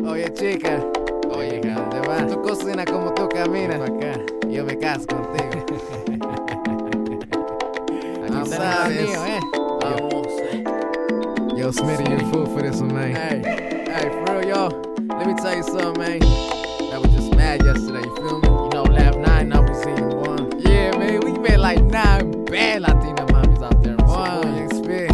Oye, chica. Oye, ¿a dónde vas? Tú cocinas como tú caminas. Para acá. Yo me caso contigo. Aquí está el mío, Vamos. Yo, Smitty, you're fool for this one, man. Hey, for real, yo. Let me tell you something, man. That was just mad yesterday, you feel me? You know, last night, now we seen one. Yeah, man, we met like 9 bad Latina mommies out there. One, you expect.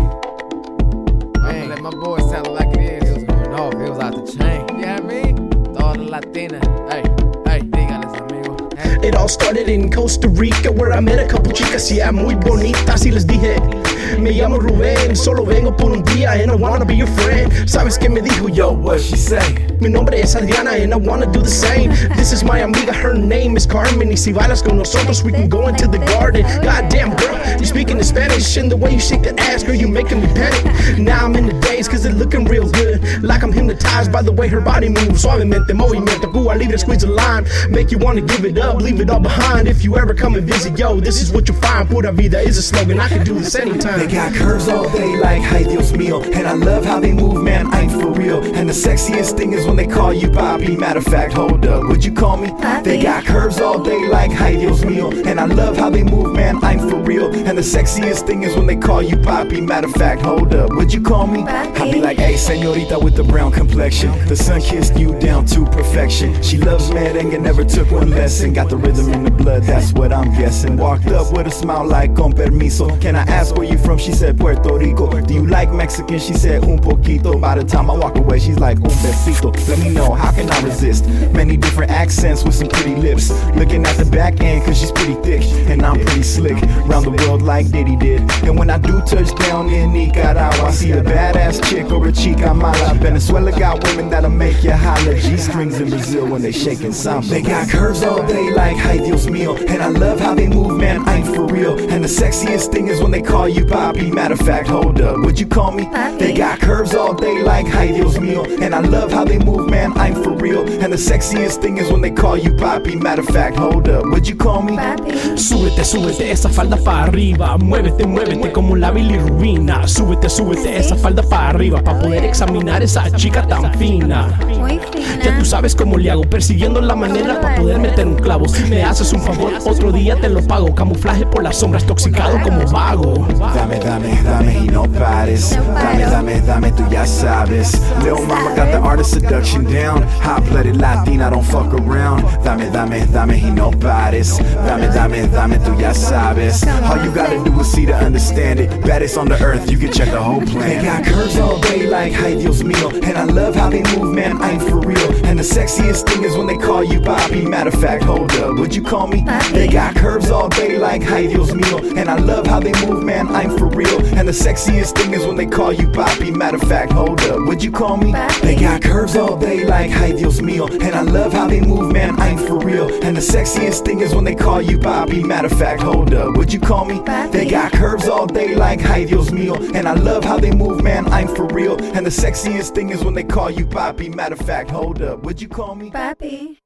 Man, let my boys tell it like it is. It was going off, it was out the chain. You know what I mean? Toda la Latina. Hey, dígales, amigo. Hey. It all started in Costa Rica, where I met a couple chicas, yeah, muy bonitas, y les dije, me llamo Rubén, solo vengo por un día, and I wanna be your friend. ¿Sabes qué me dijo? Yo, what she say? Mi nombre es Adriana, and I wanna do the same. This is my amiga, her name is Carmen, y si bailas con nosotros, we can go into the garden. Goddamn, girl, you speaking in Spanish, and the way you shake the ass, girl, you making me panic. Now I'm in the daze, cause it looking real good, like I'm hypnotized by the way her body moves. Suavemente, movimiento, Cuba libre, squeeze a line, make you wanna give it up, leave it all behind. If you ever come and visit, yo, this is what you'll find. Pura vida is a slogan, I can do this anytime. They got curves all day like, ay Dios mío. And I love how they move, man, I'm for real. And the sexiest thing is when they call you papi. Matter of fact, hold up, would you call me papi? They got curves all day like, ay Dios mío. And I love how they move, man, I'm for real. And the sexiest thing is when they call you papi. Matter of fact, hold up, would you call me papi? I'll be like, hey, señorita with the brown complexion. The sun kissed you down to perfection. She loves merengue, never took one lesson. Got the rhythm in the blood, that's what I'm guessing. Walked up with a smile like, con permiso. Can I ask where you from? She said, Puerto Rico. Do you like Mexican? She said, un poquito. By the time I walk away, she's like, un besito. Let me know, how can I resist? Many different accents with some pretty lips. Looking at the back end, cause she's pretty thick. And I'm pretty slick, round the world like Diddy did. And when I do touch down in Nicaragua, I see a badass chick or a chica mala. Venezuela got women that'll make you holler. G-strings in Brazil when they shaking samba. They got curves all day like, ay Dios mío. And I love how they move, man, I'm for real. And the sexiest thing is when they call you papi. Matter of fact, hold up, would you call me papi? They got curves all day like, ay Dios mío. And I love how they move, man, I'm for real. And the sexiest thing is when they call you papi. Matter of fact, hold up, would you call me papi? Súbete, súbete esa falda para arriba. Muévete, muévete como la bilirrubina. Súbete, súbete esa falda para arriba, para poder examinar esa chica tan fina. Muy fina. Ya tú sabes cómo le hago, persiguiendo la manera para poder meter un clavo. Si me haces un favor, otro día te lo pago. Camuflaje por las sombras, toxicado como vago. Dame, dame, dame y no pares. Dame, dame, dame, tú ya sabes. Lil mama got the art of seduction down. Hot-blooded Latina, don't fuck around. Dame, dame, dame y no pares. Dame, dame, dame, tú ya sabes. All you gotta do is see to understand it. Baddest on the earth, you can check the whole plan. They got curves all day like, ay Dios mío. And I love how they move, man, I'm for real. And the sexiest thing is when they call you papi. Matter of fact, hold up, would you call me papi? They got curves all day like, ay Dios mío. And I love how they move, man, I'm for real. And the sexiest thing is when they call you papi. Matter of fact, hold up, would you call me papi? They got curves all day like, ay Dios mío. And I love how they move, man, I'm for real. And the sexiest thing is when they call you papi. Matter of fact, hold up, would you call me papi? They got curves all day like, ay Dios mío. And I love how they move, man, I'm for real. And the sexiest thing is when they call you papi. Matter of fact, hold up, would you call me Papi.